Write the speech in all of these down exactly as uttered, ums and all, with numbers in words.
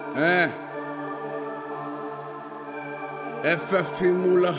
É. F F Mula.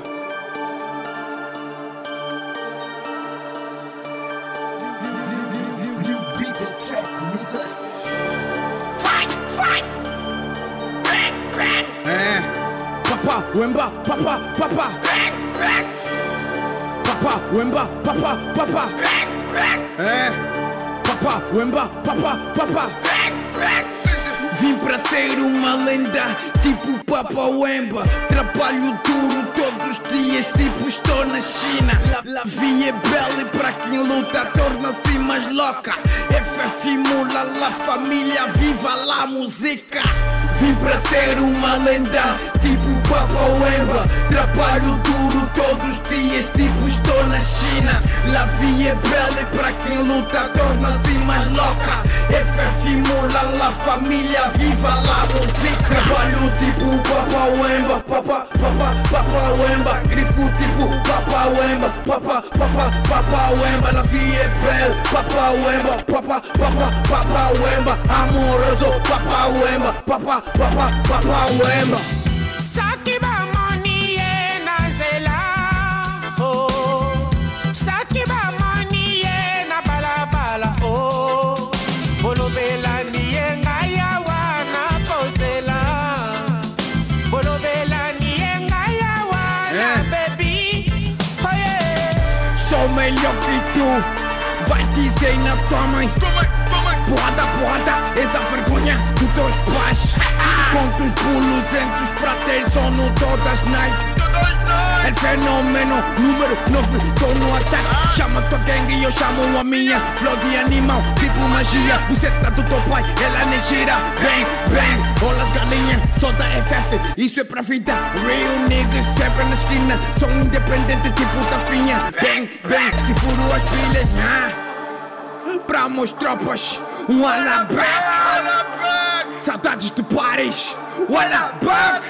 You beat the track, niggas. Fight, fight. Bang, bang. É. Papa, Wemba, papa, papa. Bang, bang. Papa, Wemba, papa, papa. Bang, bang. É. Papa, Wemba, papa, papa. Bang, bang. Vim para ser uma lenda, tipo Papa Wemba. Trabalho duro todos os dias, tipo estou na China. La vie é bela e para quem luta torna-se mais louca. F F Mula, la família, viva la música. Vim para ser uma lenda, tipo Papa Wemba. Trabalho duro todos os dias, tipo estou na China. La vie é bela e para quem luta torna-se mais louca. F F Mula, la família, viva la música. Trabalho tipo Papa Wemba, papa, papa, Papa Wemba. Grifo tipo Papa Wemba, papa, papa, Papa Wemba. La vie é belle, Papa Wemba, papa, papa, Papa Wemba. Amoroso, Papa Wemba, papa, papa, Papa Wemba. Sakiba money na zela, oh. Sakiba money na bala bala, oh. Bolobela niye ngaya wana posela. Bolobela niye ngaya wana baby, oh yeah. Sou melhor que tu, vai dizer na tua mãe. Porrada, porrada, és a vergonha dos teus pais. Contos buluzentos pra ter sono todas as nights. É fenômeno número nove, tô no ataque. Chama tua gangue e eu chamo a minha. Flow de animal, tipo magia. Buceta do teu pai, ela nem gira. Bang, bang, olha as galinhas, solta F F, isso é pra vida. Real niggas sempre na esquina. Sou independente tipo tafinha. Bang, bang, que furo as pilhas, ah. Pra meus tropas, um ala back. Saudades de Paris, walla back.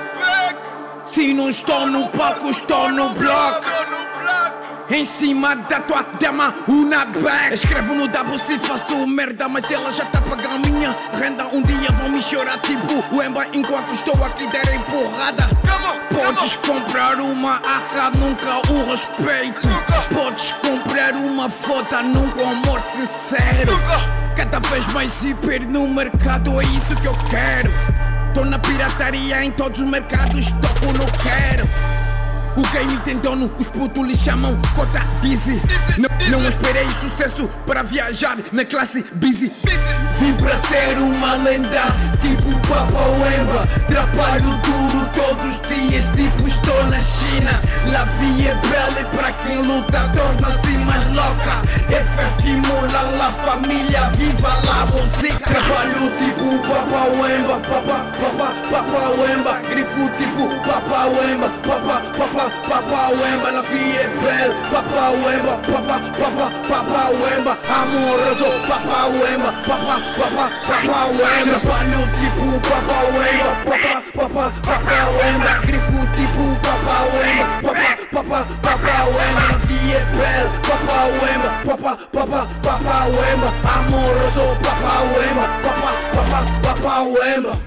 Se não estou no palco, estou no bloco. Em cima da tua dama, uma back. Escrevo no W se faço merda, mas ela já tá pagando a minha renda. Um dia vão me chorar tipo Wemba enquanto estou aqui derem porrada. Podes comprar uma A K, nunca o respeito. Podes comprar uma foto, nunca um amor sincero. Cada vez mais hiper no mercado, é isso que eu quero. Tô na pirataria em todos os mercados, toco no quero. O game tem dono, os putos lhe chamam Cota Dizzy. Não, não esperei sucesso para viajar na classe busy. Vim para ser uma lenda, tipo Papa Wemba. Trabalho duro todos os dias, tipo estou na China. La vie é bela e para quem luta torna-se mais louca. F F Mula, la família, viva la música. Trabalho tipo Papa Wemba, papa, papa, Papa Wemba. Grifo tipo Papa Wemba, papa, papa, Papa Wemba. La vie é belle, Papa Wemba, papa, papa, Papa Wemba. Amoroso, Papa Wemba, papa, papa, Papa Wemba. Trabalho tipo Papa Wemba, papa, papa, Papa Wemba. Grifo tipo Papa Wemba, papa, papa, Papa Wemba. La vie é belle, Papa Wemba, papa, papa, Papa Wemba. Amoroso, Papa Wemba, papa, papa, Papa Wemba.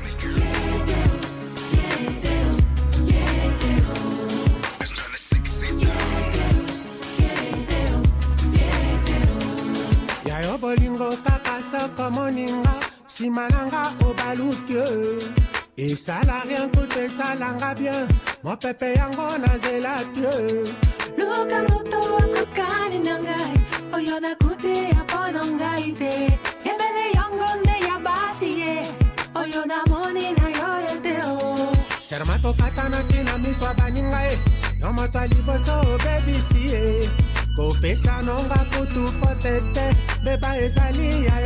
Yayo bolingo kaka soko moninga, simananga obalukye. Et ça n'a rien coûté, ça l'a bien. Mon pépé yango na zelatye. Luka moto akakani nangai, oyona kuti aponongai te. Yebele yango ne yabasiye, oyona moni na yoyete o. Sermato katana kina miswa baningae, yomoto liboso baby siye. Kopesa nonga kutu fotete, beba ezali ya